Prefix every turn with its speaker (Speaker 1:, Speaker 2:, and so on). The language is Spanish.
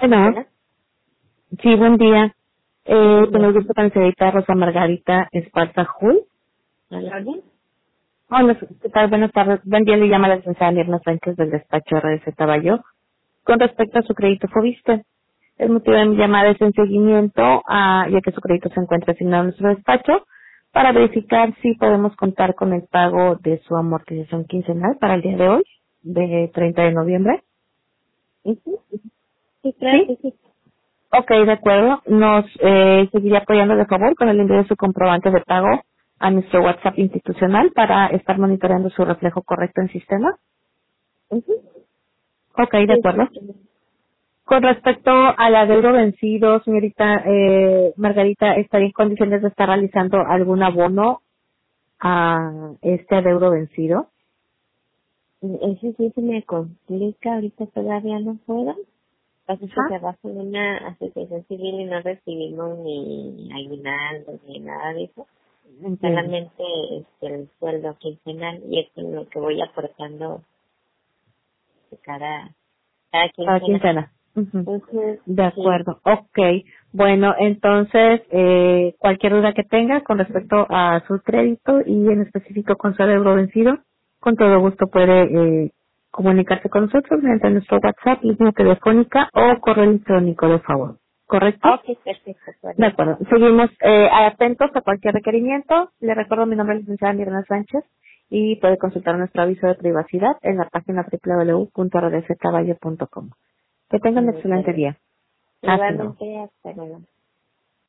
Speaker 1: Bueno,
Speaker 2: Bueno,
Speaker 1: sí, buen día.
Speaker 2: buen
Speaker 1: Con
Speaker 2: día.
Speaker 1: el gusto para la señorita Rosa Margarita Esparza Jul.
Speaker 2: ¿A la orden?
Speaker 1: Hola, ¿qué tal? Buenas tardes. Buen día, le llama la licenciada Mirna Sánchez del despacho RDC Taballo. Con respecto a su crédito Fobiste, el motivo de mi llamada es en seguimiento, ya que su crédito se encuentra asignado en nuestro despacho, para verificar si podemos contar con el pago de su amortización quincenal para el día de hoy, de 30 de noviembre.
Speaker 2: Ujú. Sí, claro
Speaker 1: ¿Sí?
Speaker 2: que sí.
Speaker 1: Ok, de acuerdo. Nos seguiría apoyando de favor con el envío de su comprobante de pago a nuestro WhatsApp institucional para estar monitoreando su reflejo correcto en sistema.
Speaker 2: Ujú.
Speaker 1: Ok, de
Speaker 2: Sí,
Speaker 1: acuerdo.
Speaker 2: sí.
Speaker 1: Con respecto al adeudo vencido, señorita Margarita, ¿estaría en condiciones de estar realizando algún abono a este adeudo vencido?
Speaker 2: Eso sí se me complica, ahorita todavía no puedo. Pasa que
Speaker 1: Ajá.
Speaker 2: trabajo en una asociación civil y no recibimos ni aguinaldo ni nada de eso.
Speaker 1: Entiendo.
Speaker 2: Solamente el sueldo quincenal y es con lo que voy aportando de cada
Speaker 1: Cada
Speaker 2: quincena.
Speaker 1: quincena. Ujú.
Speaker 2: Entonces,
Speaker 1: De
Speaker 2: sí,
Speaker 1: acuerdo, ok. Bueno, entonces, cualquier duda que tenga con respecto a su crédito y en específico con su adeudo vencido, con todo gusto puede comunicarse con nosotros mediante nuestro WhatsApp, línea telefónica o correo electrónico, de favor. ¿Correcto?
Speaker 2: ok, perfecto,
Speaker 1: De
Speaker 2: correcto.
Speaker 1: acuerdo. Seguimos atentos a cualquier requerimiento. Le recuerdo mi nombre es licenciada Mirna Sánchez y puede consultar nuestro aviso de privacidad en la página www.rdccaballo.com. Que tengan un
Speaker 2: Muchas
Speaker 1: excelente
Speaker 2: gracias.
Speaker 1: día. Hasta luego.
Speaker 2: Igualmente, hasta luego.